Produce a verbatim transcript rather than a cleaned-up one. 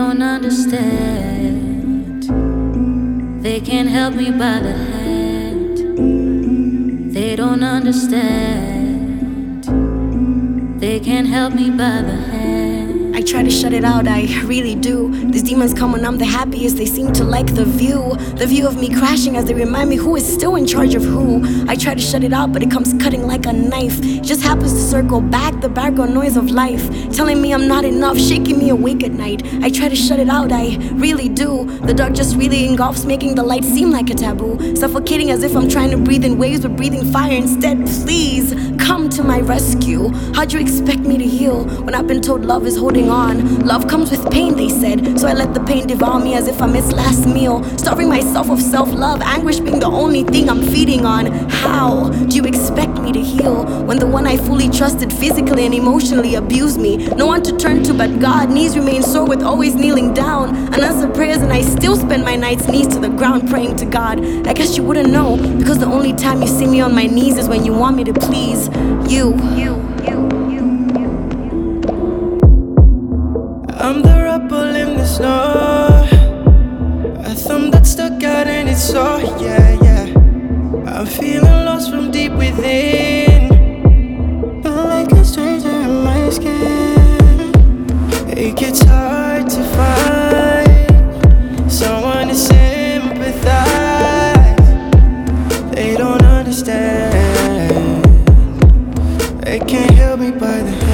don't understand. They can't help me by the hand. They don't understand. They can't help me by the hand. I try to shut it out, I really do. These demons come when I'm the happiest. They seem to like the view. The view of me crashing as they remind me who is still in charge of who. I try to shut it out, but it comes cutting like a knife. It just happens to circle back, the background noise of life, telling me I'm not enough, shaking me awake at night. I try to shut it out, I really do. The dark just really engulfs, making the light seem like a taboo. Suffocating as if I'm trying to breathe in waves, but breathing fire instead. Please, come to my rescue. How'd you expect me to heal when I've been told love is holding on? Love comes with pain, they said, so I let the pain devour me as if I'm its last meal. Starving myself of self-love, anguish being the only thing I'm feeding on. How do you expect me to heal when the one I fully trusted physically and emotionally abused me? No one to turn to but God, knees remain sore with always kneeling down. Unanswered prayers and I still spend my nights knees to the ground praying to God. I guess you wouldn't know, because the only time you see me on my knees is when you want me to please you. You, you. I'm the rubble in the snow, a thumb that stuck out and it's so, yeah, yeah. I'm feeling lost from deep within, like a stranger in my skin. It gets hard to find someone to sympathize. They don't understand. They can't help me by the hand.